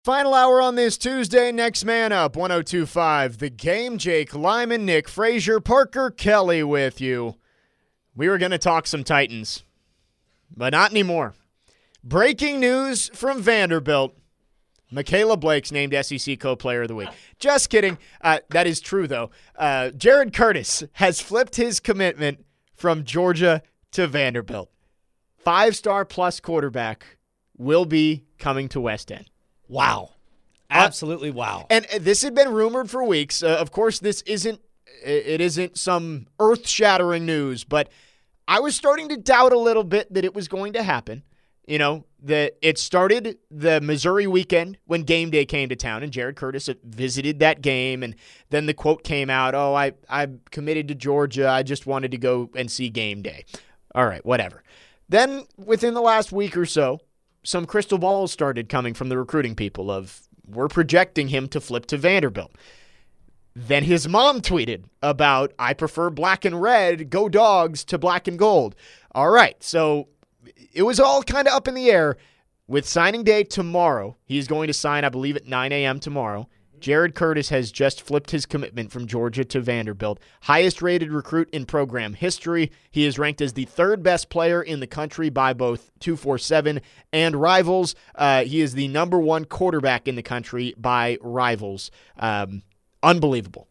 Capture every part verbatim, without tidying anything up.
Final hour on this Tuesday. Next man up, one oh two point five The Game. Jake Lyman, Nick Frazier, Parker Kelly with you. We were going to talk some Titans, but not anymore. Breaking news from Vanderbilt. Michaela Blake's named S E C Co-Player of the Week. Just kidding. Uh, that is true, though. Uh, Jared Curtis has flipped his commitment from Georgia to Vanderbilt. Five-star plus quarterback will be coming to West End. Wow. Absolutely uh, wow. And uh, this had been rumored for weeks. Uh, of course, this isn't it isn't some earth-shattering news, but I was starting to doubt a little bit that it was going to happen. You know, the, it started the Missouri weekend when game day came to town, and Jared Curtis visited that game, and then the quote came out, oh, I, I'm committed to Georgia. I just wanted to go and see game day. All right, whatever. Then within the last week or so, some crystal balls started coming from the recruiting people of, we're projecting him to flip to Vanderbilt. Then his mom tweeted about, I prefer black and red, go dogs, to black and gold. All right, so it was all kind of up in the air. With signing day tomorrow, he's going to sign, I believe, at nine a.m. tomorrow. Jared Curtis has just flipped his commitment from Georgia to Vanderbilt. Highest rated recruit in program history. He is ranked as the third best player in the country by both two forty-seven and Rivals. Uh, he is the number one quarterback in the country by Rivals. Um, unbelievable.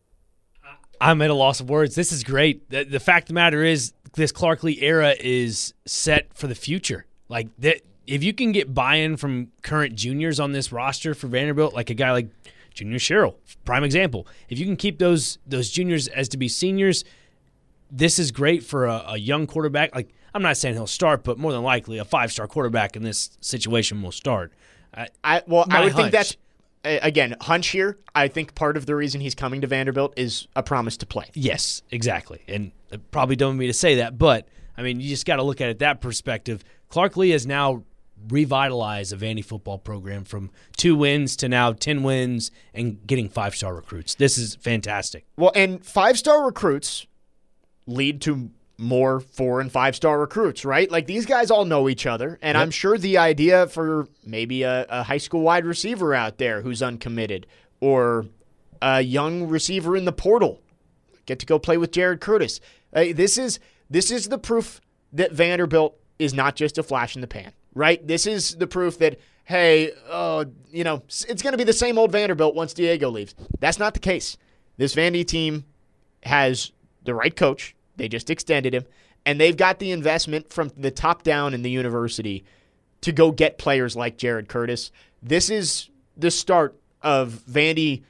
I'm at a loss of words. This is great. The, the fact of the matter is, this Clark Lee era is set for the future. Like, that, if you can get buy-in from current juniors on this roster for Vanderbilt, like a guy like Junior Sherrill, prime example. If you can keep those those juniors as to be seniors, this is great for a, a young quarterback. Like, I'm not saying he'll start, but more than likely a five-star quarterback in this situation will start. I, I well, I would hunch. think that's, again, hunch here. I think part of the reason he's coming to Vanderbilt is a promise to play. Yes, exactly. And it probably don't mean me to say that, but, I mean, you just got to look at it that perspective. Clark Lee has now revitalized a Vandy football program from two wins to now ten wins and getting five-star recruits. This is fantastic. Well, and five-star recruits lead to more four- and five-star recruits, right? Like, these guys all know each other, and yep. I'm sure the idea for maybe a, a high school wide receiver out there who's uncommitted or a young receiver in the portal get to go play with Jared Curtis. Uh, this is this is the proof that Vanderbilt is not just a flash in the pan, right? This is the proof that, hey, uh, you know, it's going to be the same old Vanderbilt once Diego leaves. That's not the case. This Vandy team has the right coach. They just extended him, and they've got the investment from the top down in the university to go get players like Jared Curtis. This is the start of Vandy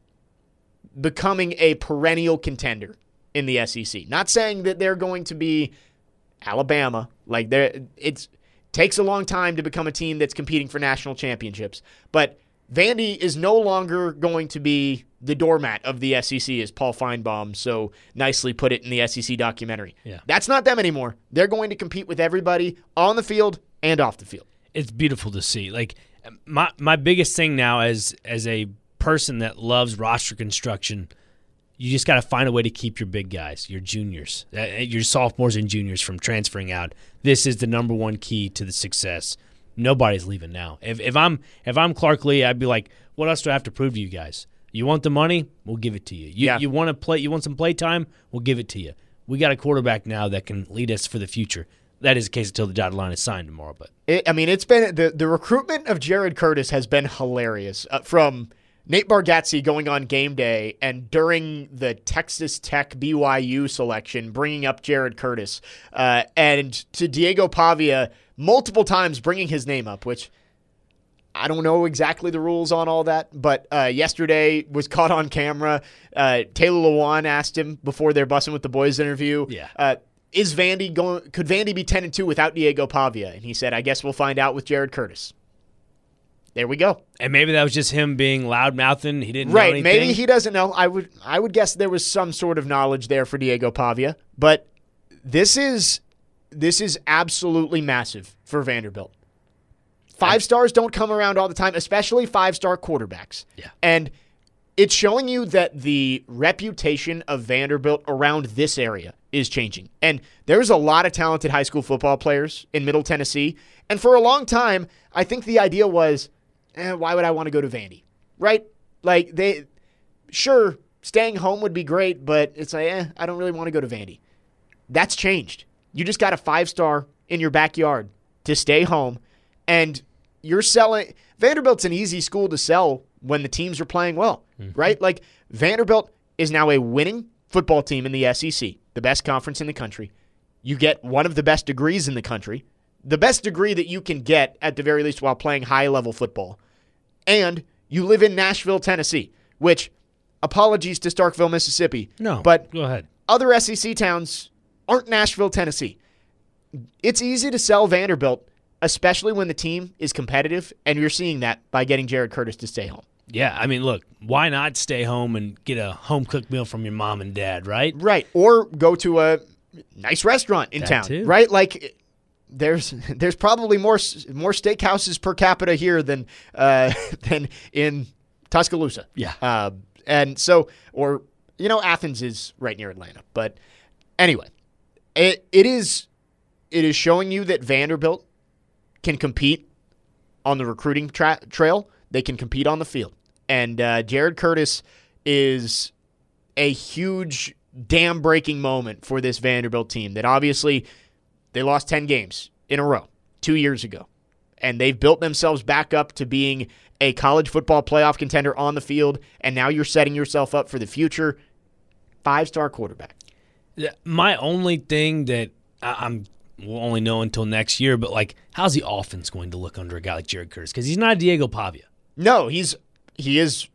becoming a perennial contender in the S E C. Not saying that they're going to be Alabama. Like, it takes a long time to become a team that's competing for national championships. But Vandy is no longer going to be the doormat of the S E C, as Paul Feinbaum so nicely put it in the S E C documentary. Yeah. That's not them anymore. They're going to compete with everybody on the field and off the field. It's beautiful to see. Like, my my biggest thing now as as a person that loves roster construction, you just got to find a way to keep your big guys, your juniors, your sophomores and juniors from transferring out. This is the number one key to the success. Nobody's leaving now. If if I'm if I'm Clark Lee, I'd be like, what else do I have to prove to you guys? You want the money? We'll give it to you. You, yeah. you want to play? You want some play time? We'll give it to you. We got a quarterback now that can lead us for the future. That is the case until the dotted line is signed tomorrow. But it, I mean, it's been the the recruitment of Jared Curtis has been hilarious. Uh, from Nate Bargatze going on game day and during the Texas Tech B Y U selection, bringing up Jared Curtis, uh, and to Diego Pavia multiple times bringing his name up, which I don't know exactly the rules on all that, but uh, yesterday was caught on camera. Uh, Taylor Lewan asked him before their Bussin' with the Boys interview, yeah. uh, is Vandy going? Could Vandy be ten and two without Diego Pavia? And he said, I guess we'll find out with Jared Curtis. There we go. And maybe that was just him being loud-mouthing. He didn't right, know anything. Maybe he doesn't know. I would I would guess there was some sort of knowledge there for Diego Pavia. But this is this is absolutely massive for Vanderbilt. Five stars don't come around all the time, especially five-star quarterbacks. Yeah. And it's showing you that the reputation of Vanderbilt around this area is changing. And there's a lot of talented high school football players in Middle Tennessee. And for a long time, I think the idea was, eh, why would I want to go to Vandy? Right? Like, they, sure, staying home would be great, but it's like, eh, I don't really want to go to Vandy. That's changed. You just got a five-star in your backyard to stay home, and you're selling. Vanderbilt's an easy school to sell when the teams are playing well, mm-hmm. right? Like, Vanderbilt is now a winning football team in the S E C, the best conference in the country. You get one of the best degrees in the country, the best degree that you can get at the very least while playing high-level football. And you live in Nashville, Tennessee, which, apologies to Starkville, Mississippi. No, but go ahead. Other S E C towns aren't Nashville, Tennessee. It's easy to sell Vanderbilt, especially when the team is competitive, and you're seeing that by getting Jared Curtis to stay home. Yeah, I mean, look, why not stay home and get a home-cooked meal from your mom and dad, right? Right, or go to a nice restaurant in that town, too. right? Like, there's there's probably more more steakhouses per capita here than uh, than in Tuscaloosa. Yeah, uh, and so, or you know, Athens is right near Atlanta. But anyway, it it is it is showing you that Vanderbilt can compete on the recruiting tra- trail. They can compete on the field, and uh, Jared Curtis is a huge dam-breaking moment for this Vanderbilt team that obviously they lost ten games in a row two years ago, and they've built themselves back up to being a college football playoff contender on the field, and now you're setting yourself up for the future. Five-star quarterback. My only thing that I- I'm we'll only know until next year, but like, how's the offense going to look under a guy like Jared Curtis? Because he's not Diego Pavia. No, he's he is.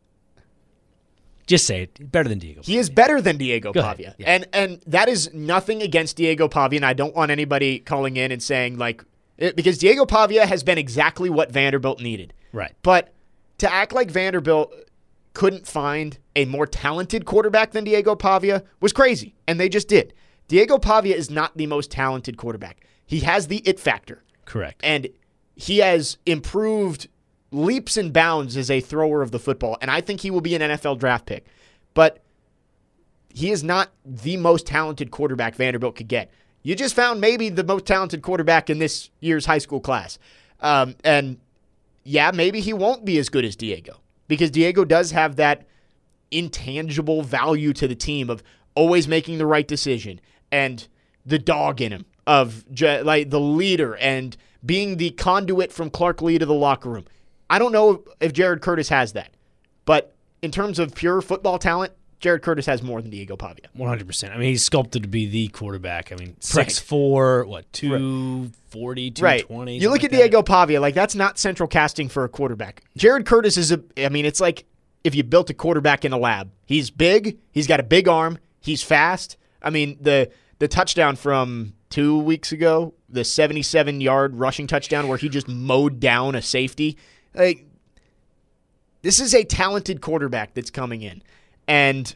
Just say it. Better than Diego Pavia. He is better than Diego Go Pavia. Yeah. And and that is nothing against Diego Pavia, and I don't want anybody calling in and saying, like, it, because Diego Pavia has been exactly what Vanderbilt needed. Right. But to act like Vanderbilt couldn't find a more talented quarterback than Diego Pavia was crazy, and they just did. Diego Pavia is not the most talented quarterback. He has the it factor. Correct. And he has improved leaps and bounds as a thrower of the football, and I think he will be an N F L draft pick. But he is not the most talented quarterback Vanderbilt could get. You just found maybe the most talented quarterback in this year's high school class. Um, and yeah, maybe he won't be as good as Diego, because Diego does have that intangible value to the team of always making the right decision and the dog in him of like the leader and being the conduit from Clark Lee to the locker room. I don't know if Jared Curtis has that, but in terms of pure football talent, Jared Curtis has more than Diego Pavia. one hundred percent. I mean, he's sculpted to be the quarterback. I mean, six four, what, two forty, two twenty? Right. You look at like Diego Pavia, like, that's not central casting for a quarterback. Jared Curtis is a, I mean, it's like if you built a quarterback in a lab. He's big, he's got a big arm, he's fast. I mean, the the touchdown from two weeks ago, the seventy-seven-yard rushing touchdown where he just mowed down a safety, like, this is a talented quarterback that's coming in. And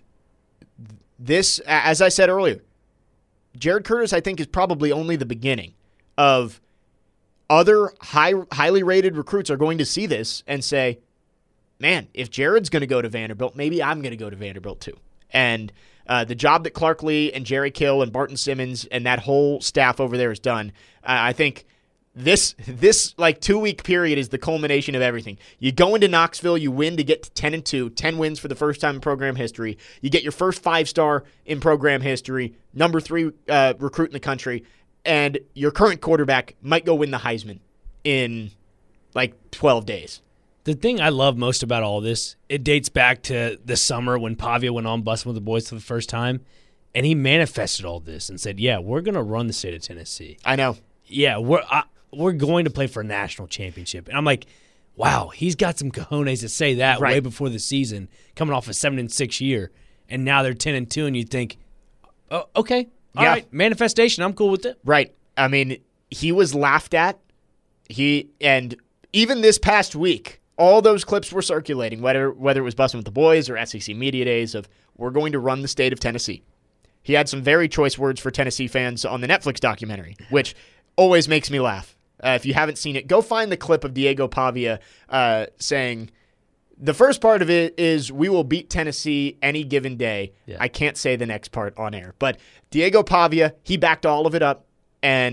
this, as I said earlier, Jared Curtis, I think, is probably only the beginning of other high, highly rated recruits are going to see this and say, man, if Jared's going to go to Vanderbilt, maybe I'm going to go to Vanderbilt too. And uh, the job that Clark Lee and Jerry Kill and Barton Simmons and that whole staff over there has done, uh, I think this this like two-week period is the culmination of everything. You go into Knoxville, you win to get to ten and two, ten wins for the first time in program history. You get your first five-star in program history, number three uh, recruit in the country, and your current quarterback might go win the Heisman in like twelve days. The thing I love most about all this, it dates back to the summer when Pavia went on Bussin' with the Boys for the first time, and he manifested all this and said, yeah, we're going to run the state of Tennessee. I know. Yeah, we're I, we're going to play for a national championship. And I'm like, wow, he's got some cojones to say that right. way before the season, coming off a seven and six year, and now they're ten and two, and you think, oh, okay, all yeah. right, manifestation, I'm cool with it. Right. I mean, he was laughed at. He and even this past week, all those clips were circulating, whether whether it was Bussin' with the Boys or S E C Media Days, of we're going to run the state of Tennessee. He had some very choice words for Tennessee fans on the Netflix documentary, which always makes me laugh. Uh, if you haven't seen it, go find the clip of Diego Pavia uh, saying, the first part of it is, we will beat Tennessee any given day. Yeah. I can't say the next part on air. But Diego Pavia, he backed all of it up, and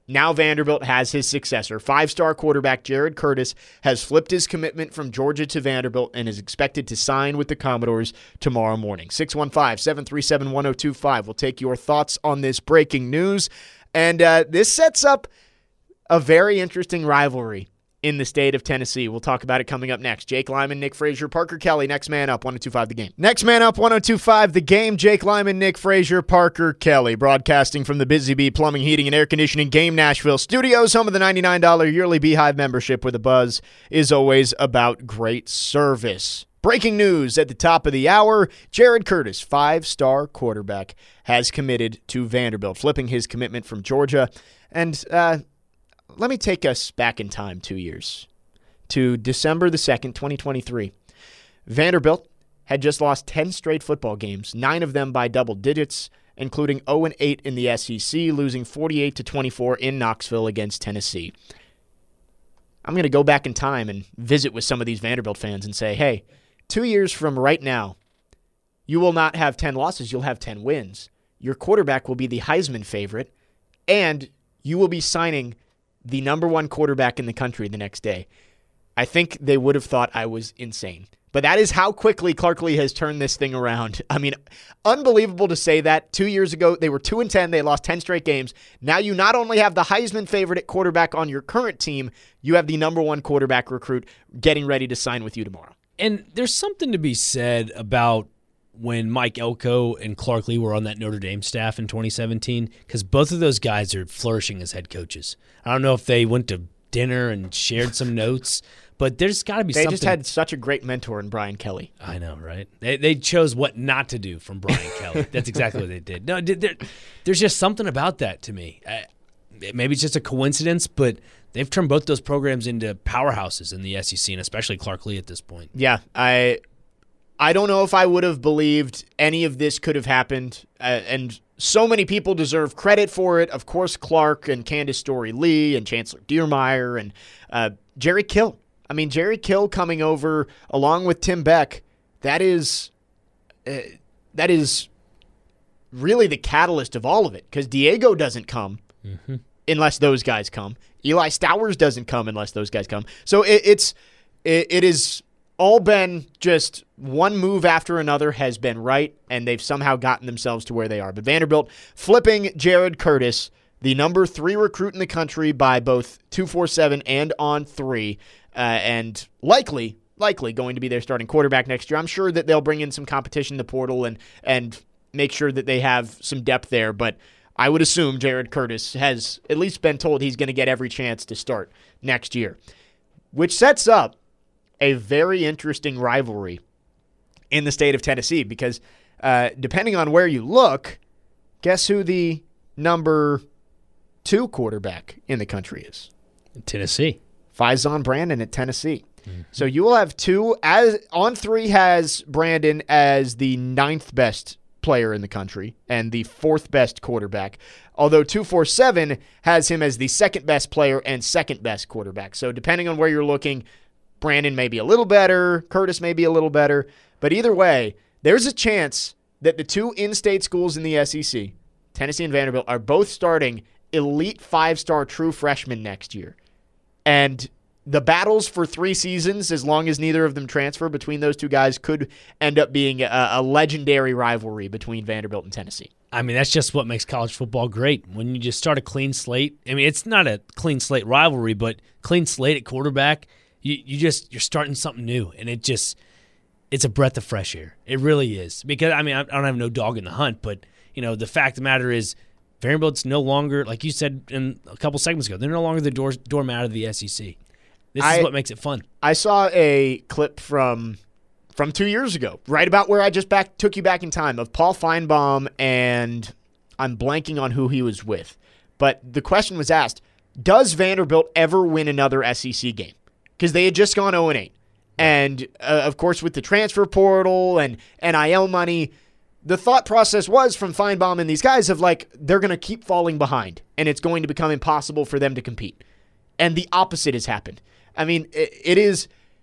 now Vanderbilt has his successor. Five-star quarterback Jared Curtis has flipped his commitment from Georgia to Vanderbilt and is expected to sign with the Commodores tomorrow morning. six one five, seven three seven, one oh two five. We'll take your thoughts on this breaking news. And uh, this sets up a very interesting rivalry in the state of Tennessee. We'll talk about it coming up next. Jake Lyman, Nick Frazier, Parker Kelly. Next man up, one oh two five The Game. Next man up, one oh two five The Game. Jake Lyman, Nick Frazier, Parker Kelly. Broadcasting from the Busy Bee Plumbing, Heating, and Air Conditioning Game Nashville Studios, home of the ninety-nine dollars yearly Beehive membership, where the buzz is always about great service. Breaking news at the top of the hour. Jared Curtis, five-star quarterback, has committed to Vanderbilt, flipping his commitment from Georgia. And, uh, let me take us back in time two years to December the second, twenty twenty-three. Vanderbilt had just lost ten straight football games, nine of them by double digits, including oh and eight in the S E C, losing forty-eight to twenty-four in Knoxville against Tennessee. I'm going to go back in time and visit with some of these Vanderbilt fans and say, hey, two years from right now, you will not have ten losses, you'll have ten wins. Your quarterback will be the Heisman favorite, and you will be signing the number one quarterback in the country the next day. I think they would have thought I was insane. But that is how quickly Clark Lea has turned this thing around. I mean, unbelievable to say that. Two years ago, they were two and ten. They lost ten straight games. Now you not only have the Heisman favorite at quarterback on your current team, you have the number one quarterback recruit getting ready to sign with you tomorrow. And there's something to be said about when Mike Elko and Clark Lea were on that Notre Dame staff in twenty seventeen, because both of those guys are flourishing as head coaches. I don't know if they went to dinner and shared some notes, but there's got to be they something. They just had such a great mentor in Brian Kelly. I know, right? They they chose what not to do from Brian Kelly. That's exactly what they did. No, there, there's just something about that to me. I, maybe it's just a coincidence, but they've turned both those programs into powerhouses in the S E C, and especially Clark Lea at this point. Yeah, I I don't know if I would have believed any of this could have happened, uh, and so many people deserve credit for it. Of course, Clark and Candace Story-Lee and Chancellor Diermeyer and uh, Jerry Kill. I mean, Jerry Kill coming over along with Tim Beck, that is uh, that is really the catalyst of all of it, because Diego doesn't come mm-hmm. unless those guys come. Eli Stowers doesn't come unless those guys come. So it, it's it, it is all been just one move after another has been right, and they've somehow gotten themselves to where they are. But Vanderbilt flipping Jared Curtis, the number three recruit in the country, by both two forty-seven and on three, uh, and likely, likely going to be their starting quarterback next year. I'm sure that they'll bring in some competition in the portal and and make sure that they have some depth there, but I would assume Jared Curtis has at least been told he's going to get every chance to start next year, which sets up a very interesting rivalry in the state of Tennessee, because uh, depending on where you look, guess who the number two quarterback in the country is? Tennessee. Faison Brandon at Tennessee. Mm-hmm. So you will have two. As on three has Brandon as the ninth best player in the country and the fourth best quarterback, although two forty-seven has him as the second best player and second best quarterback. So depending on where you're looking, Brandon may be a little better, Curtis may be a little better, but either way, there's a chance that the two in-state schools in the S E C, Tennessee and Vanderbilt, are both starting elite five-star true freshmen next year. And the battles for three seasons, as long as neither of them transfer between those two guys, could end up being a, a legendary rivalry between Vanderbilt and Tennessee. I mean, that's just what makes college football great. When you just start a clean slate. I mean, it's not a clean slate rivalry, but clean slate at quarterback, you, you just, you're starting something new. And it just, it's a breath of fresh air. It really is. Because, I mean, I don't have no dog in the hunt, but, you know, the fact of the matter is Vanderbilt's no longer, like you said in a couple segments ago, they're no longer the door, doormat of the S E C. This is I, what makes it fun. I saw a clip from from two years ago, right about where I just back took you back in time, of Paul Feinbaum, and I'm blanking on who he was with. But the question was asked, does Vanderbilt ever win another S E C game? Because they had just gone oh and eight. And, uh, of course, with the transfer portal and N I L money, the thought process was from Feinbaum and these guys of, like, they're going to keep falling behind, and it's going to become impossible for them to compete. And the opposite has happened. I mean, it, it is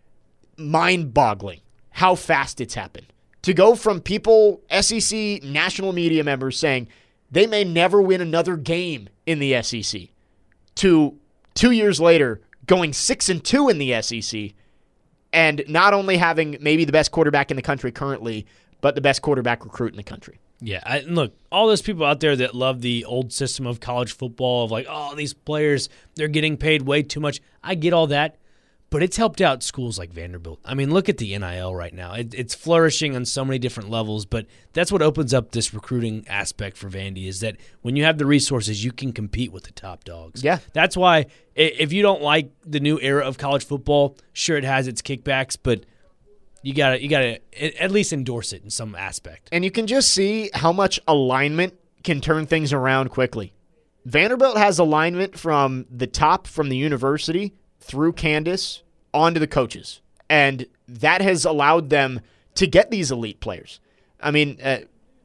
mind-boggling how fast it's happened. To go from people, S E C national media members saying they may never win another game in the S E C, to two years later going six and two in the S E C, and not only having maybe the best quarterback in the country currently, but the best quarterback recruit in the country. Yeah, I, look, all those people out there that love the old system of college football of like, oh, these players, they're getting paid way too much. I get all that, but it's helped out schools like Vanderbilt. I mean, look at the N I L right now. It, it's flourishing on so many different levels, but that's what opens up this recruiting aspect for Vandy is that when you have the resources, you can compete with the top dogs. Yeah. That's why if you don't like the new era of college football, sure, it has its kickbacks, but You gotta, you gotta at least endorse it in some aspect. And you can just see how much alignment can turn things around quickly. Vanderbilt has alignment from the top, from the university, through Candace, onto the coaches. And that has allowed them to get these elite players. I mean, uh,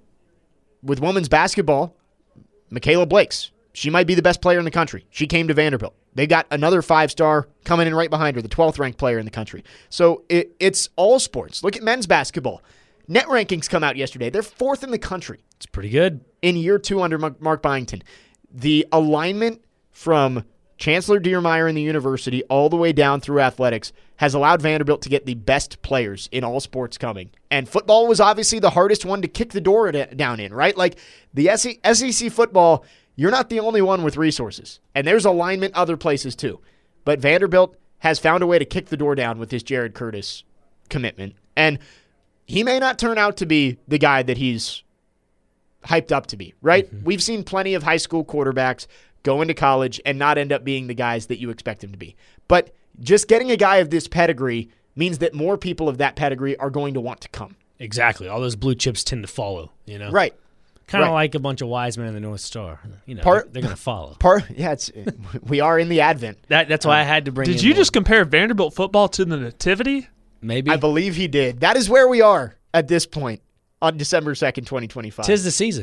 with women's basketball, Michaela Blakes, she might be the best player in the country. She came to Vanderbilt. They got another five-star coming in right behind her, the twelfth-ranked player in the country. So it, it's all sports. Look at men's basketball. Net rankings come out yesterday. They're fourth in the country. It's pretty good. In year two under Mark Byington. The alignment from Chancellor Deermeyer in the university all the way down through athletics has allowed Vanderbilt to get the best players in all sports coming. And football was obviously the hardest one to kick the door down in, right? Like the S E C football, you're not the only one with resources. And there's alignment other places too. But Vanderbilt has found a way to kick the door down with his Jared Curtis commitment. And he may not turn out to be the guy that he's hyped up to be, right? Mm-hmm. We've seen plenty of high school quarterbacks go into college and not end up being the guys that you expect him to be. But just getting a guy of this pedigree means that more people of that pedigree are going to want to come. Exactly. All those blue chips tend to follow, you know? Right. Kind of right. like a bunch of wise men in the North Star. You know, part, they're, they're going to follow. Part, yeah, it's, we are in the Advent. That, that's why uh, I had to bring Did in you more. just compare Vanderbilt football to the Nativity? Maybe. I believe he did. That is where we are at this point on December second, twenty twenty-five. Tis the season.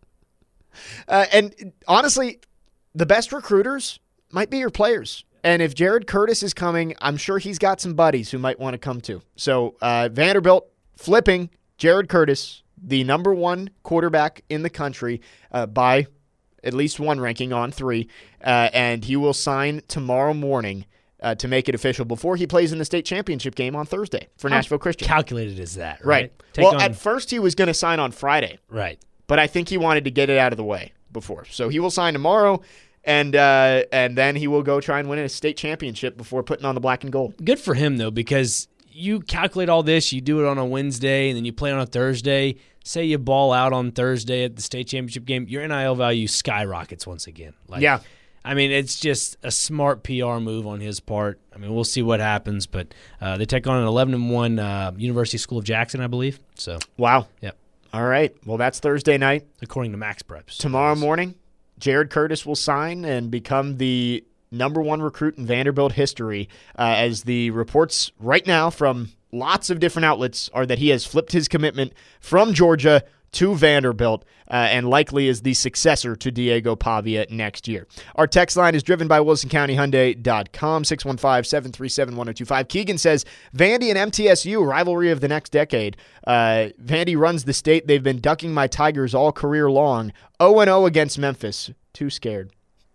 Uh, and honestly, the best recruiters might be your players. And if Jared Curtis is coming, I'm sure he's got some buddies who might want to come too. So uh, Vanderbilt flipping Jared Curtis, the number one quarterback in the country uh, by at least one ranking on three, uh, and he will sign tomorrow morning uh, to make it official before he plays in the state championship game on Thursday for How Nashville Christian. Calculated is that, right? Right. Take well, on, at first he was going to sign on Friday. Right. But I think he wanted to get it out of the way before. So he will sign tomorrow, and uh, and then he will go try and win a state championship before putting on the black and gold. Good for him, though, because you calculate all this, you do it on a Wednesday, and then you play on a Thursday. Say you ball out on Thursday at the state championship game, your N I L value skyrockets once again. Like, yeah. I mean, it's just a smart P R move on his part. I mean, we'll see what happens, but uh, they take on an eleven and one uh, University School of Jackson, I believe. So, wow. Yep. All right. Well, that's Thursday night. According to Max Preps. Tomorrow morning, Jared Curtis will sign and become the number one recruit in Vanderbilt history, uh, as the reports right now from lots of different outlets are that he has flipped his commitment from Georgia to Vanderbilt, uh, and likely is the successor to Diego Pavia next year. Our text line is driven by Wilson County Hyundai dot com, six one five, seven three seven, one oh two five. Keegan says, Vandy and M T S U, rivalry of the next decade. Uh, Vandy runs the state. They've been ducking my Tigers all career long. oh and oh against Memphis. Too scared.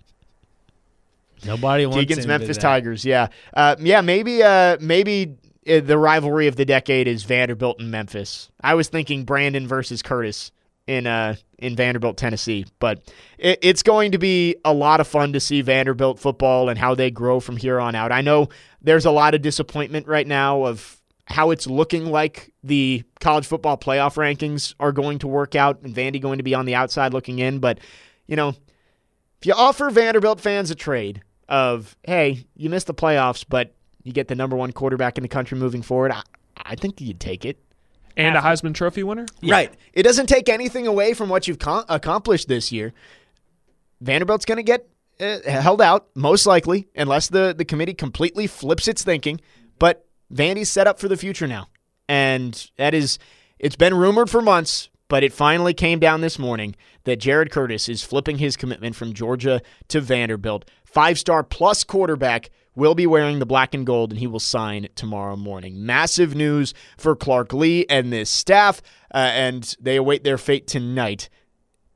Nobody wants Keegan's Memphis that. Tigers, yeah. Uh, yeah, maybe uh, maybe uh, the rivalry of the decade is Vanderbilt and Memphis. I was thinking Brandon versus Curtis in uh, in Vanderbilt, Tennessee. But it, it's going to be a lot of fun to see Vanderbilt football and how they grow from here on out. I know there's a lot of disappointment right now of how it's looking like the college football playoff rankings are going to work out and Vandy going to be on the outside looking in. But, you know, if you offer Vanderbilt fans a trade of, hey, you missed the playoffs, but you get the number one quarterback in the country moving forward, I, I think you'd take it. And a Heisman Trophy winner? Yeah. Right. It doesn't take anything away from what you've com- accomplished this year. Vanderbilt's going to get uh, held out, most likely, unless the, the committee completely flips its thinking. But Vandy's set up for the future now. And that is, it's been rumored for months, but it finally came down this morning that Jared Curtis is flipping his commitment from Georgia to Vanderbilt. Five-star plus quarterback will be wearing the black and gold, and he will sign tomorrow morning. Massive news for Clark Lea and this staff, uh, and they await their fate tonight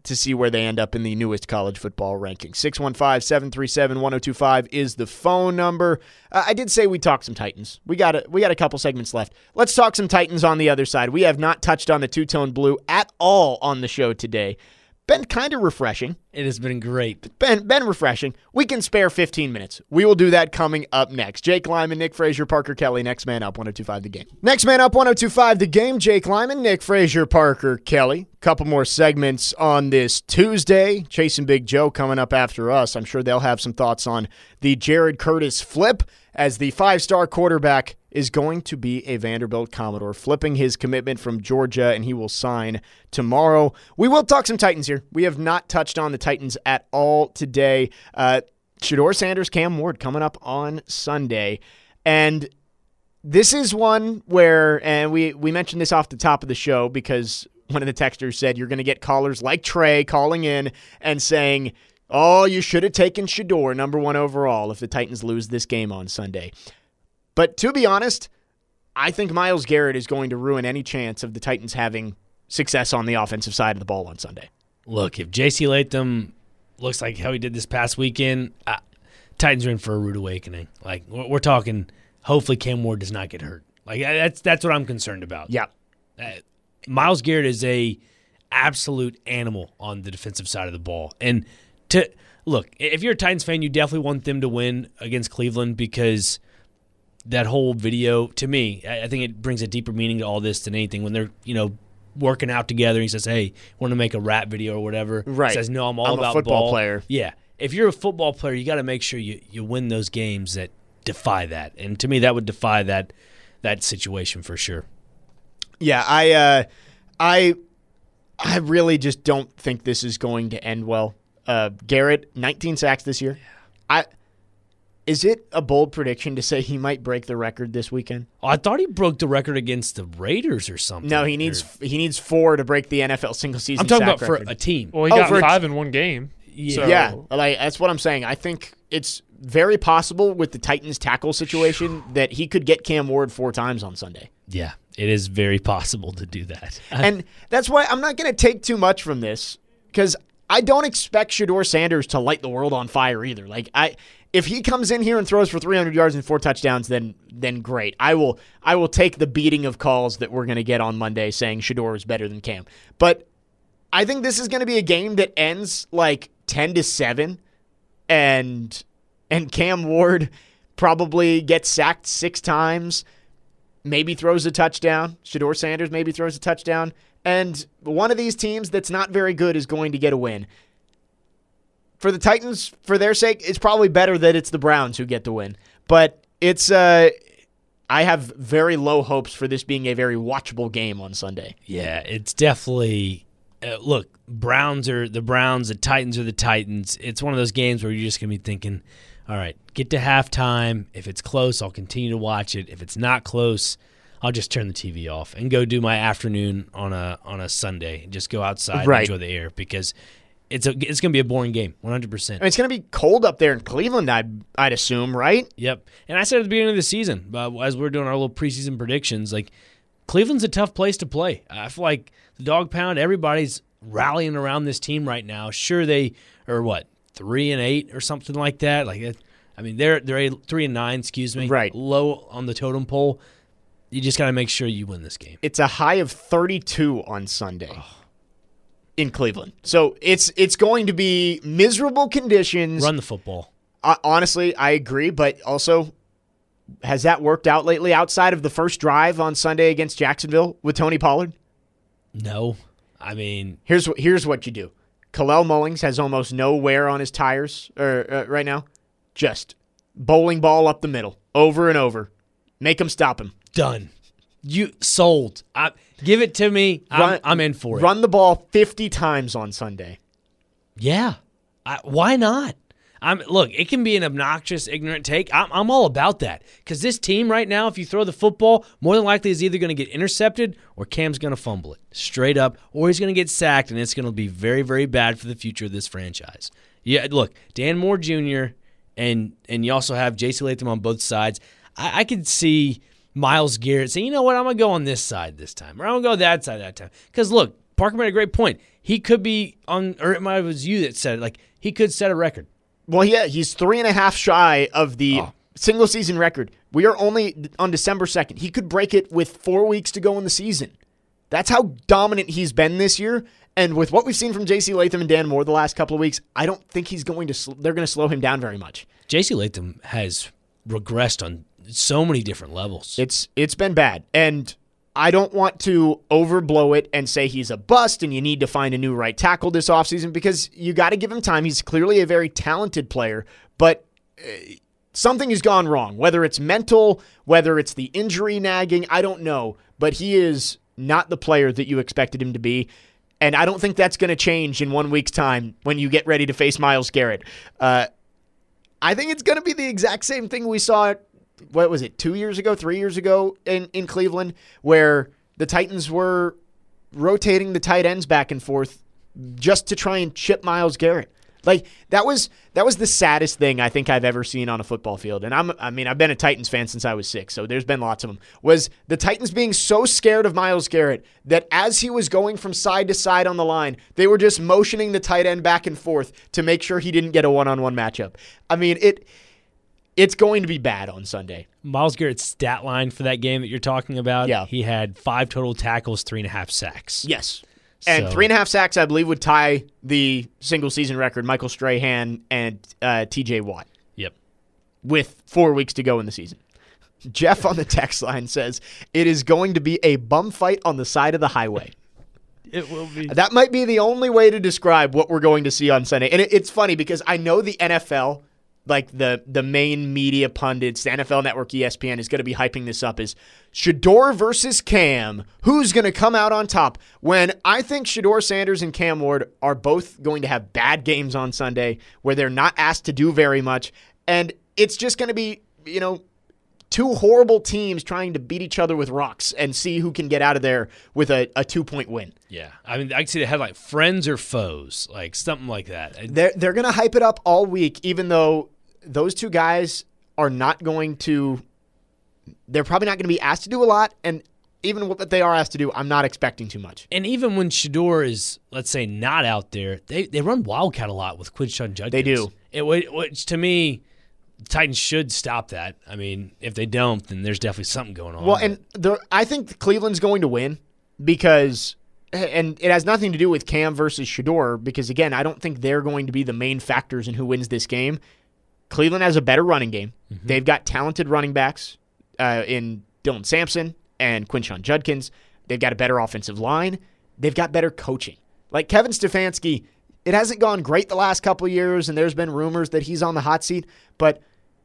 to see where they end up in the newest college football rankings. six one five, seven three seven, one oh two five is the phone number. Uh, I did say we talked some Titans. We got a, we got a couple segments left. Let's talk some Titans on the other side. We have not touched on the two-tone blue at all on the show today. Been kind of refreshing. It has been great. Been, been refreshing. We can spare fifteen minutes. We will do that coming up next. Jake Lyman, Nick Frazier, Parker Kelly. Next man up, one oh two five The Game. Next man up, one oh two five The Game. Jake Lyman, Nick Frazier, Parker Kelly. Couple more segments on this Tuesday. Chase and Big Joe coming up after us. I'm sure they'll have some thoughts on the Jared Curtis flip as the five-star quarterback is going to be a Vanderbilt Commodore, flipping his commitment from Georgia, and he will sign tomorrow. We will talk some Titans here. We have not touched on the Titans at all today. Uh, Shedeur Sanders, Cam Ward coming up on Sunday. And this is one where, and we, we mentioned this off the top of the show because one of the texters said you're going to get callers like Trey calling in and saying, oh, you should have taken Shedeur number one overall if the Titans lose this game on Sunday. But to be honest, I think Myles Garrett is going to ruin any chance of the Titans having success on the offensive side of the ball on Sunday. Look, if J C Latham looks like how he did this past weekend, uh, Titans are in for a rude awakening. Like we're, we're talking, hopefully Cam Ward does not get hurt. Like that's that's what I'm concerned about. Yeah, uh, Myles Garrett is a absolute animal on the defensive side of the ball, and to look, if you're a Titans fan, you definitely want them to win against Cleveland because that whole video, to me, I think it brings a deeper meaning to all this than anything. When they're, you know, working out together, he says, hey, want to make a rap video or whatever. Right. He says, no, I'm all I'm about a football ball. player. Yeah. If you're a football player, you got to make sure you, you win those games that defy that. And to me, that would defy that that situation for sure. Yeah, I, uh, I, I really just don't think this is going to end well. Uh, Garrett, nineteen sacks this year. I. Is it a bold prediction to say he might break the record this weekend? Oh, I thought he broke the record against the Raiders or something. No, he needs or, he needs four to break the N F L single season. I'm talking sack about record. for a team. Well, he Oh, got for- five in one game. Yeah. So- Yeah, like that's what I'm saying. I think it's very possible with the Titans tackle situation that he could get Cam Ward four times on Sunday. Yeah, it is very possible to do that. And that's why I'm not going to take too much from this because I don't expect Shedeur Sanders to light the world on fire either. Like I, if he comes in here and throws for three hundred yards and four touchdowns, then then great. I will I will take the beating of calls that we're going to get on Monday saying Shedeur is better than Cam. But I think this is going to be a game that ends like ten to seven, and and Cam Ward probably gets sacked six times, maybe throws a touchdown. Shedeur Sanders maybe throws a touchdown. And one of these teams that's not very good is going to get a win. For the Titans, for their sake, it's probably better that it's the Browns who get the win. But it's uh, I have very low hopes for this being a very watchable game on Sunday. Yeah, it's definitely uh, look, Browns are the Browns, the Titans are the Titans. It's one of those games where you're just going to be thinking, all right, get to halftime. If it's close, I'll continue to watch it. If it's not close, I'll just turn the T V off and go do my afternoon on a on a Sunday. Just go outside Right. and enjoy the air because it's a it's going to be a boring game, one hundred percent. I mean, it's going to be cold up there in Cleveland, I'd, I'd assume, right? Yep. And I said at the beginning of the season, uh, as we we're doing our little preseason predictions, like Cleveland's a tough place to play. I feel like the dog pound, everybody's rallying around this team right now. Sure, they are what three and eight or something like that. Like, I mean, they're they're a, three and nine, excuse me, Right. low on the totem pole. You just got to make sure you win this game. It's a high of thirty-two on Sunday in Cleveland. So it's it's going to be miserable conditions. Run the football. Uh, honestly, I agree, but also, has that worked out lately outside of the first drive on Sunday against Jacksonville with Tony Pollard? No, I mean, Here's what here's what you do. Khalil Mullings has almost no wear on his tires er, uh, right now. Just bowling ball up the middle, over and over. Make him stop him. done. You sold. I, give it to me. I'm, Run- I'm in for it. Run the ball fifty times on Sunday. Yeah. I, why not? I'm look, it can be an obnoxious, ignorant take. I'm, I'm all about that because this team right now, if you throw the football, more than likely is either going to get intercepted or Cam's going to fumble it straight up, or he's going to get sacked, and it's going to be very, very bad for the future of this franchise. Yeah, look, Dan Moore Junior and and you also have J C Latham on both sides. I, I could see Myles Garrett saying, you know what, I'm going to go on this side this time, or I'm going to go that side that time. Because look, Parker made a great point. he could be on, or it might have was you that said it, like he could set a record. Well, yeah, he's three and a half shy of the Oh. single season record. We are only on December second. He could break it with four weeks to go in the season. That's how dominant he's been this year. And with what we've seen from J C Latham and Dan Moore the last couple of weeks, I don't think he's going to. Sl- they're going to slow him down very much. J C Latham has regressed on so many different levels. It's it's been bad, and I don't want to overblow it and say he's a bust and you need to find a new right tackle this offseason because you got to give him time. He's clearly a very talented player, but uh, something has gone wrong. Whether it's mental, whether it's the injury nagging, I don't know, but he is not the player that you expected him to be. And I don't think that's going to change in one week's time when you get ready to face Myles Garrett. Uh, I think it's going to be the exact same thing we saw, what was it, two years ago, three years ago in, in Cleveland, where the Titans were rotating the tight ends back and forth just to try and chip Myles Garrett. Like, that was that was the saddest thing I think I've ever seen on a football field. And I'm I mean, I've been a Titans fan since I was six, so there's been lots of them. Was the Titans being so scared of Myles Garrett that as he was going from side to side on the line, they were just motioning the tight end back and forth to make sure he didn't get a one-on-one matchup. I mean, it it's going to be bad on Sunday. Myles Garrett's stat line for that game that you're talking about, Yeah. he had five total tackles, three and a half sacks. Yes. And So- three and a half sacks, I believe, would tie the single-season record, Michael Strahan and uh, T J Watt, Yep. with four weeks to go in the season. Jeff on the text line says, it is going to be a bum fight on the side of the highway. It will be. That might be the only way to describe what we're going to see on Sunday. And it, it's funny because I know the N F L, like the, the main media pundits, the N F L Network, E S P N, is going to be hyping this up as Shedeur versus Cam. Who's going to come out on top? When I think Shedeur Sanders and Cam Ward are both going to have bad games on Sunday where they're not asked to do very much. And it's just going to be, you know, two horrible teams trying to beat each other with rocks and see who can get out of there with a, a two-point win. Yeah. I mean, I can see the headline, friends or foes, like something like that. They're, they're going to hype it up all week, even though those two guys are not going to – they're probably not going to be asked to do a lot, and even what they are asked to do, I'm not expecting too much. And even when Shedeur is, let's say, not out there, they, they run Wildcat a lot with Quinshon Judkins. They do. It, which, to me, the Titans should stop that. I mean, if they don't, then there's definitely something going on. Well, and the, I think Cleveland's going to win because – and it has nothing to do with Cam versus Shedeur because, again, I don't think they're going to be the main factors in who wins this game. Cleveland has a better running game. Mm-hmm. They've got talented running backs uh, in Dylan Sampson and Quinshon Judkins. They've got a better offensive line. They've got better coaching. Like Kevin Stefanski, it hasn't gone great the last couple of years, and there's been rumors that he's on the hot seat. But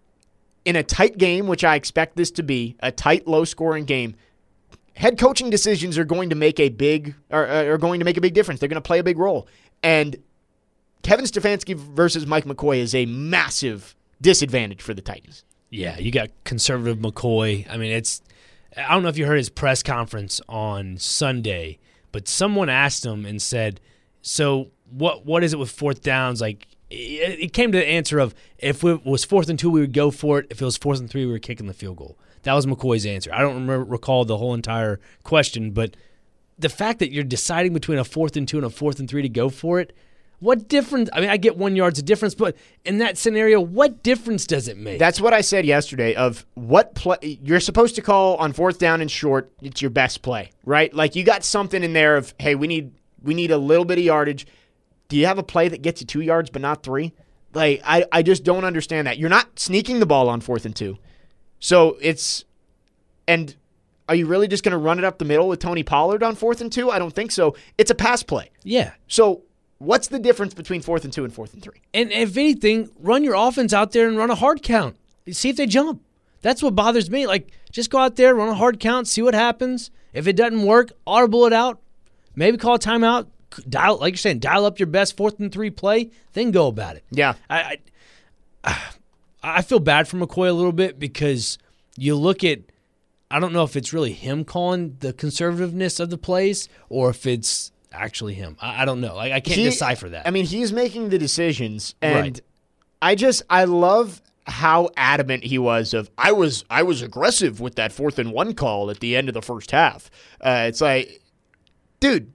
in a tight game, which I expect this to be, a tight, low-scoring game, head coaching decisions are going to make a big are, are going to make a big difference. They're going to play a big role. And Kevin Stefanski versus Mike McCoy is a massive disadvantage for the Titans. Yeah, you got conservative McCoy. I mean, it's I don't know if you heard his press conference on Sunday, but someone asked him and said, so what what is it with fourth downs? Like, it, it came to the answer of if it was fourth and two, we would go for it. If it was fourth and three, we were kicking the field goal. That was McCoy's answer. I don't remember, recall the whole entire question, but the fact that you're deciding between a fourth and two and a fourth and three to go for it, what difference? I mean, I get one yard's a difference, but in that scenario, what difference does it make? That's what I said yesterday of what play you're supposed to call on fourth down and short. It's your best play, right? Like you got something in there of, hey, we need we need a little bit of yardage. Do you have a play that gets you two yards but not three? Like I, I just don't understand that. You're not sneaking the ball on fourth and two. So it's and are you really just going to run it up the middle with Tony Pollard on fourth and two? I don't think so. It's a pass play. Yeah. So what's the difference between fourth and two and fourth and three? And if anything, run your offense out there and run a hard count. See if they jump. That's what bothers me. Like, just go out there, run a hard count, see what happens. If it doesn't work, audible it out. Maybe call a timeout. Dial, like you're saying, dial up your best fourth and three play, then go about it. Yeah. I I, I feel bad for McCoy a little bit because you look at, I don't know if it's really him calling the conservativeness of the plays or if it's actually him. I, I don't know. Like I can't He- decipher that. I mean, he's making the decisions, and Right. I just I love how adamant he was of I was I was aggressive with that fourth and one call at the end of the first half. Uh, it's like, dude,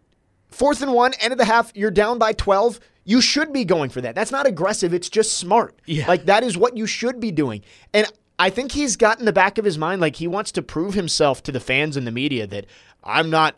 Fourth and one, end of the half, you're down by twelve. You should be going for that. That's not aggressive. It's just smart. Yeah. Like, that is what you should be doing. And I think he's got in the back of his mind, like, he wants to prove himself to the fans and the media that I'm not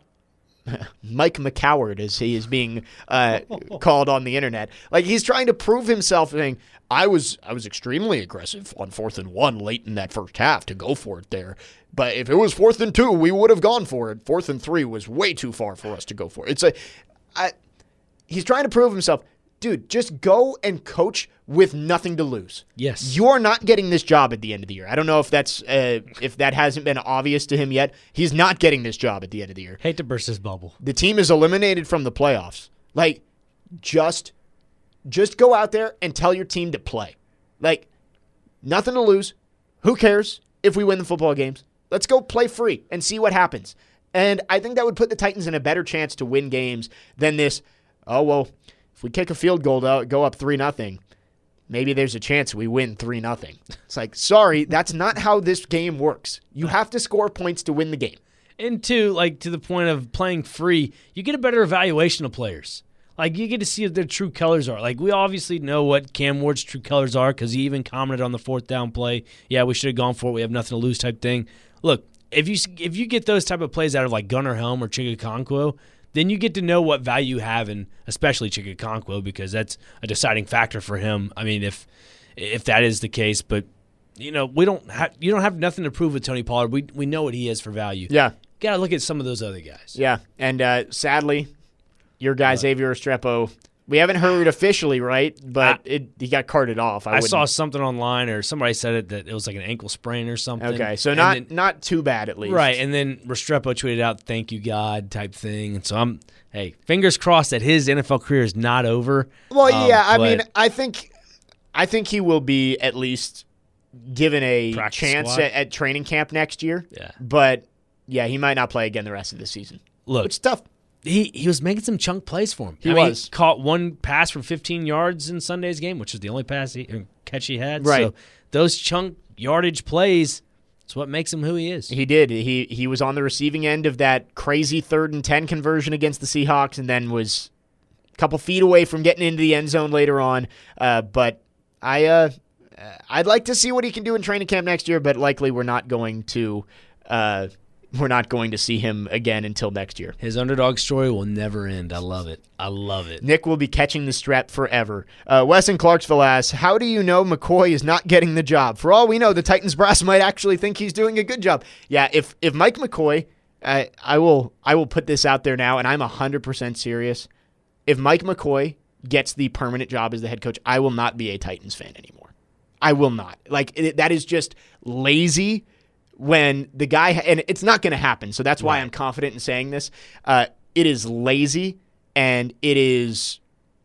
Mike McCoward, as he is being uh, called on the internet. Like, he's trying to prove himself, saying, I was I was extremely aggressive on fourth and one late in that first half to go for it there. But if it was fourth and two, we would have gone for it. Fourth and three was way too far for us to go for it. It's a, I, he's trying to prove himself. Dude, just go and coach with nothing to lose. Yes. You're not getting this job at the end of the year. I don't know if that's uh, if that hasn't been obvious to him yet. He's not getting this job at the end of the year. Hate to burst his bubble. The team is eliminated from the playoffs. Like, just, just go out there and tell your team to play. Like, nothing to lose. Who cares if we win the football games? Let's go play free and see what happens. And I think that would put the Titans in a better chance to win games than this, oh, well, if we kick a field goal to go up three nothing, maybe there's a chance we win three nothing. It's like, sorry, that's not how this game works. You have to score points to win the game. And two, like, to the point of playing free, you get a better evaluation of players. Like, you get to see what their true colors are. Like, we obviously know what Cam Ward's true colors are because he even commented on the fourth down play. Yeah, we should have gone for it. We have nothing to lose type thing. Look, if you if you get those type of plays out of, like, Gunnar Helm or Chigakonkwo, then you get to know what value you have in, especially Chigakonkwo, because that's a deciding factor for him. I mean, if if that is the case, but you know, we don't have you don't have nothing to prove with Tony Pollard. We we know what he is for value. Yeah, got to look at some of those other guys. Yeah, and uh, sadly, your guy what? Xavier Restrepo. We haven't heard officially, right? But I, it, he got carted off. I, I saw something online, or somebody said it that it was like an ankle sprain or something. Okay, so not then, not too bad at least. Right, and then Restrepo tweeted out, "Thank you, God," type thing. And so I'm, hey, fingers crossed that his N F L career is not over. Well, um, yeah, I mean, I think, I think he will be at least given a chance at, at training camp next year. Yeah, but yeah, he might not play again the rest of the season. Look, which is tough. He he was making some chunk plays for him. He I was. Mean, he caught one pass for fifteen yards in Sunday's game, which is the only pass he, catch he had. Right. So those chunk yardage plays, it's what makes him who he is. He did. He he was on the receiving end of that crazy third and ten conversion against the Seahawks, and then was a couple feet away from getting into the end zone later on. Uh, but I uh, I'd like to see what he can do in training camp next year, but likely we're not going to. Uh, We're not going to see him again until next year. His underdog story will never end. I love it. I love it. Nick will be catching the strap forever. Uh, Wes in Clarksville asks, how do you know McCoy is not getting the job? For all we know, the Titans brass might actually think he's doing a good job. Yeah, if if Mike McCoy, uh, I will I will put this out there now, and I'm one hundred percent serious. If Mike McCoy gets the permanent job as the head coach, I will not be a Titans fan anymore. I will not. Like, it, that is just lazy. When the guy, and it's not going to happen, so that's why right. I'm confident in saying this. Uh, it is lazy and it is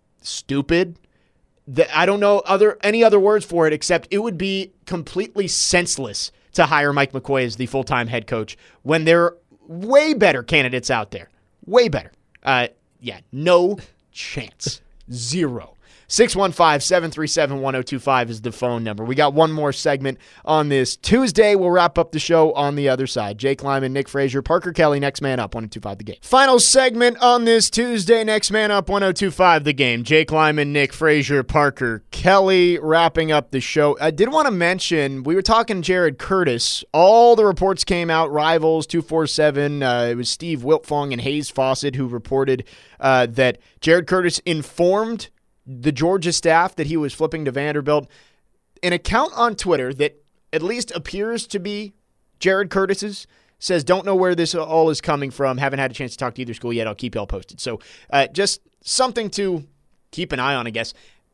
stupid. That I don't know other any other words for it except it would be completely senseless to hire Mike McCoy as the full-time head coach when there are way better candidates out there. Way better. Uh, yeah, no chance. Zero. six one five, seven three seven, one oh two five is the phone number. We got one more segment on this Tuesday. We'll wrap up the show on the other side. Jake Lyman, Nick Frazier, Parker Kelly, Next Man Up, one oh two five The Game. Final segment on this Tuesday, Next Man Up, one oh two five The Game. Jake Lyman, Nick Frazier, Parker Kelly, wrapping up the show. I did want to mention, we were talking Jared Curtis. All the reports came out, Rivals, two forty-seven. Uh, it was Steve Wiltfong and Hayes Fawcett who reported uh, that Jared Curtis informed the Georgia staff that he was flipping to Vanderbilt. An account on Twitter that at least appears to be Jared Curtis's says, don't know where this all is coming from. Haven't had a chance to talk to either school yet. I'll keep y'all posted. So uh, just something to keep an eye on, I guess.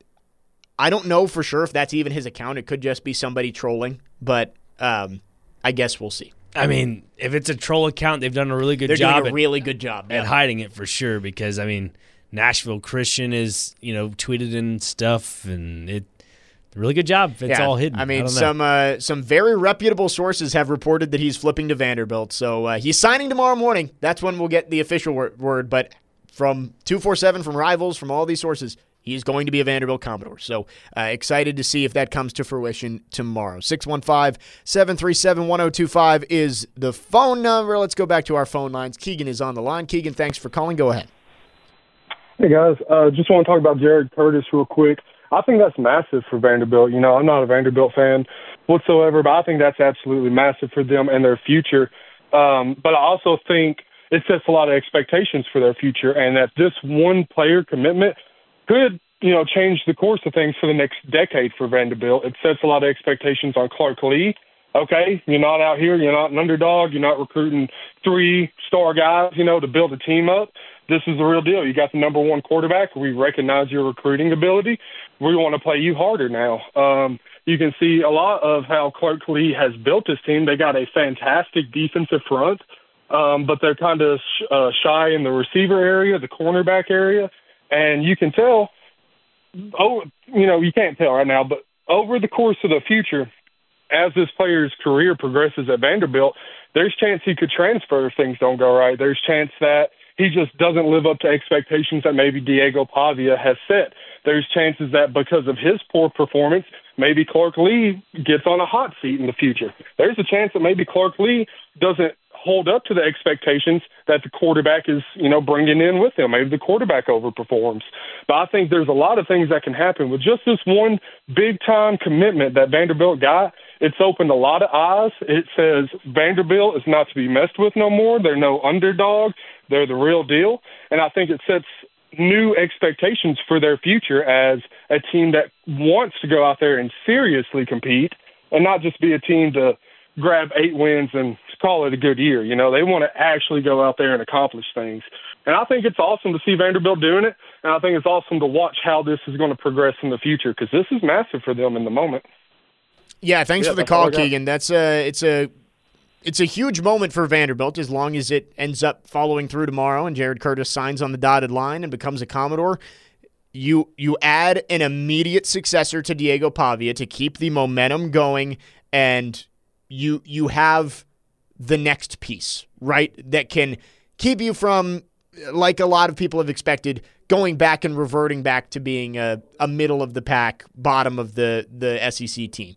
I don't know for sure if that's even his account. It could just be somebody trolling, but um, I guess we'll see. I mean, if it's a troll account, they've done a really good They're job. They're doing a at, really good job. At yeah. hiding it for sure because, I mean, Nashville Christian is, you know, tweeted and stuff, and it really good job. It's yeah, all hidden. I mean, I some uh, some very reputable sources have reported that he's flipping to Vanderbilt. So uh, he's signing tomorrow morning. That's when we'll get the official wor- word. But from two forty-seven, from Rivals, from all these sources, he's going to be a Vanderbilt Commodore. So uh, excited to see if that comes to fruition tomorrow. six one five, seven three seven, one oh two five is the phone number. Let's go back to our phone lines. Keegan is on the line. Keegan, thanks for calling. Go ahead. Hey, guys. Uh, just want to talk about Jared Curtis real quick. I think that's massive for Vanderbilt. You know, I'm not a Vanderbilt fan whatsoever, but I think that's absolutely massive for them and their future. Um, but I also think it sets a lot of expectations for their future, and that this one player commitment could, you know, change the course of things for the next decade for Vanderbilt. It sets a lot of expectations on Clark Lee. Okay, you're not out here, you're not an underdog, you're not recruiting three star guys, you know, to build a team up. This is the real deal. You got the number one quarterback. We recognize your recruiting ability. We want to play you harder now. Um, you can see a lot of how Clark Lee has built his team. They got a fantastic defensive front, um, but they're kind of sh- uh, shy in the receiver area, the cornerback area, and you can tell, oh, you know, you can't tell right now, but over the course of the future, as this player's career progresses at Vanderbilt, there's chance he could transfer if things don't go right. There's chance that he just doesn't live up to expectations that maybe Diego Pavia has set. There's chances that because of his poor performance, maybe Clark Lee gets on a hot seat in the future. There's a chance that maybe Clark Lee doesn't hold up to the expectations that the quarterback is, you know, bringing in with him. Maybe the quarterback overperforms. But I think there's a lot of things that can happen with just this one big-time commitment that Vanderbilt got. It's opened a lot of eyes. It says Vanderbilt is not to be messed with no more. They're no underdog. They're the real deal. And I think it sets new expectations for their future as a team that wants to go out there and seriously compete and not just be a team to grab eight wins and call it a good year. You know, they want to actually go out there and accomplish things. And I think it's awesome to see Vanderbilt doing it. And I think it's awesome to watch how this is going to progress in the future because this is massive for them in the moment. Yeah, thanks yeah, for the call, Keegan. That's a it's a it's a huge moment for Vanderbilt as long as it ends up following through tomorrow and Jared Curtis signs on the dotted line and becomes a Commodore. You you add an immediate successor to Diego Pavia to keep the momentum going, and you you have the next piece, right, that can keep you from, like a lot of people have expected, going back and reverting back to being a, a middle-of-the-pack, bottom of the, the S E C team.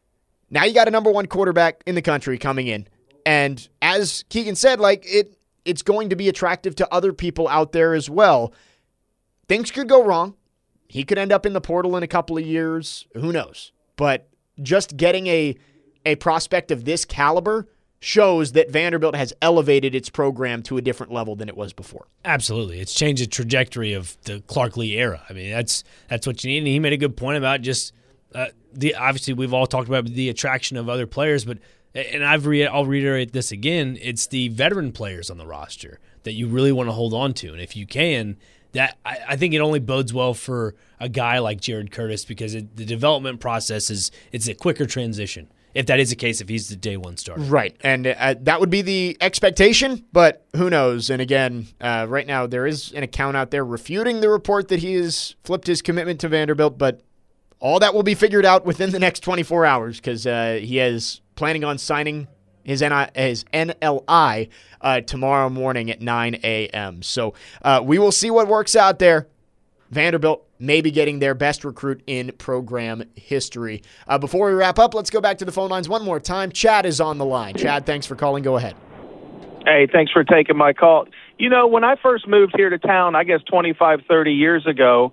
Now you got a number one quarterback in the country coming in. And as Keegan said, like it, it's going to be attractive to other people out there as well. Things could go wrong. He could end up in the portal in a couple of years. Who knows? But just getting a, a prospect of this caliber shows that Vanderbilt has elevated its program to a different level than it was before. Absolutely. It's changed the trajectory of the Clark Lee era. I mean, that's that's what you need. And he made a good point about just uh, the obviously we've all talked about the attraction of other players, but and I've re- I'll reiterate this again, it's the veteran players on the roster that you really want to hold on to. And if you can, that I, I think it only bodes well for a guy like Jared Curtis because it, the development process is it's a quicker transition. If that is the case, if he's the day one starter. Right, and uh, that would be the expectation, but who knows? And again, uh, right now there is an account out there refuting the report that he has flipped his commitment to Vanderbilt, but all that will be figured out within the next twenty-four hours because uh, he is planning on signing his, N I, his N L I uh, tomorrow morning at nine a.m. So uh, we will see what works out there. Vanderbilt may be getting their best recruit in program history. Uh, before we wrap up, let's go back to the phone lines one more time. Chad is on the line. Chad, thanks for calling. Go ahead. Hey, thanks for taking my call. You know, when I first moved here to town, I guess twenty-five, thirty years ago,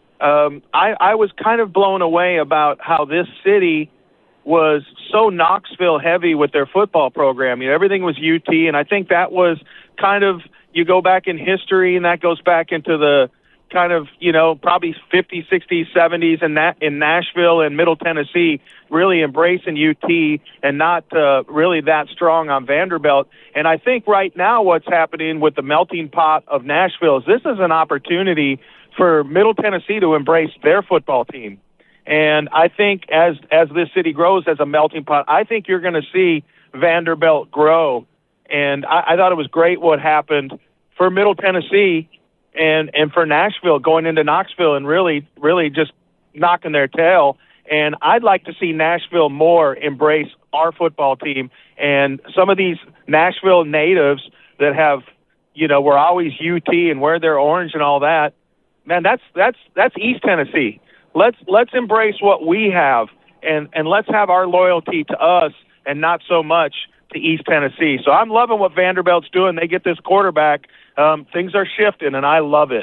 um, I, I was kind of blown away about how this city was so Knoxville heavy with their football program. You know, everything was U T, and I think that was kind of, you go back in history, and that goes back into the kind of, you know, probably fifties, sixties, seventies in that in Nashville and Middle Tennessee, really embracing U T and not uh, really that strong on Vanderbilt. And I think right now what's happening with the melting pot of Nashville is this is an opportunity for Middle Tennessee to embrace their football team. And I think as as this city grows as a melting pot, I think you're going to see Vanderbilt grow. And I, I thought it was great what happened for Middle Tennessee and and for Nashville going into Knoxville and really, really just knocking their tail. And I'd like to see Nashville more embrace our football team. And some of these Nashville natives that have, you know, were always U T and wear their orange and all that, man, that's that's that's East Tennessee. Let's let's embrace what we have and, and let's have our loyalty to us and not so much to East Tennessee. So I'm loving what Vanderbilt's doing. They get this quarterback. Um, things are shifting, and I love it.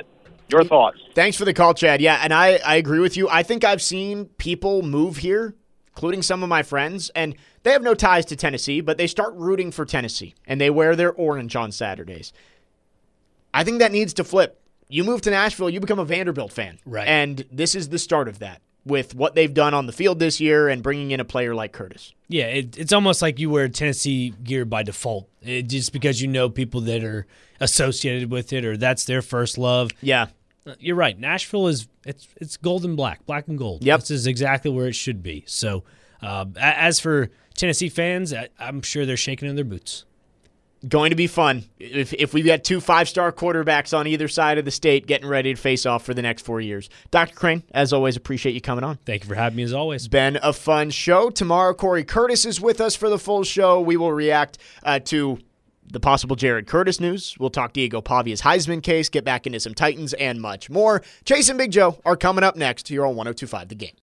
Your thoughts? Thanks for the call, Chad. Yeah, and I, I agree with you. I think I've seen people move here, including some of my friends, and they have no ties to Tennessee, but they start rooting for Tennessee, and they wear their orange on Saturdays. I think that needs to flip. You move to Nashville, you become a Vanderbilt fan. Right. And this is the start of that with what they've done on the field this year and bringing in a player like Curtis. Yeah, it, it's almost like you wear Tennessee gear by default, it, just because you know people that are associated with it or that's their first love. Yeah. You're right. Nashville is it's it's gold and black, black and gold. Yep. This is exactly where it should be. So, uh, as for Tennessee fans, I, I'm sure they're shaking in their boots. Going to be fun if if we've got two five-star quarterbacks on either side of the state getting ready to face off for the next four years. Doctor Crane, as always, appreciate you coming on. Thank you for having me, as always. It's been a fun show. Tomorrow, Corey Curtis is with us for the full show. We will react uh, to the possible Jared Curtis news. We'll talk Diego Pavia's Heisman case, get back into some Titans, and much more. Chase and Big Joe are coming up next here on one oh two point five The Game.